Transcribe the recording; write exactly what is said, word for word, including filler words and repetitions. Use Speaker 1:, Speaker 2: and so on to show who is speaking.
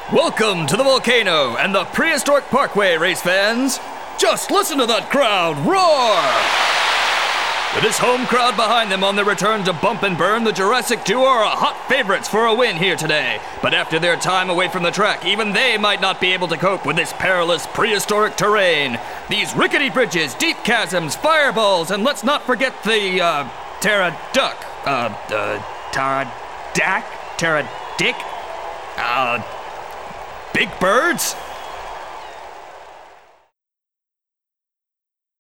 Speaker 1: Welcome to the volcano and the Prehistoric Parkway, race fans. Just listen to that crowd roar! With this home crowd behind them on their return to Bump and Burn, the Jurassic Duo are hot favorites for a win here today. But after their time away from the track, even they might not be able to cope with this perilous prehistoric terrain. These rickety bridges, deep chasms, fireballs, and let's not forget the, uh, pteroduck. Uh, uh, pterodac? Pterodick? Uh, big birds?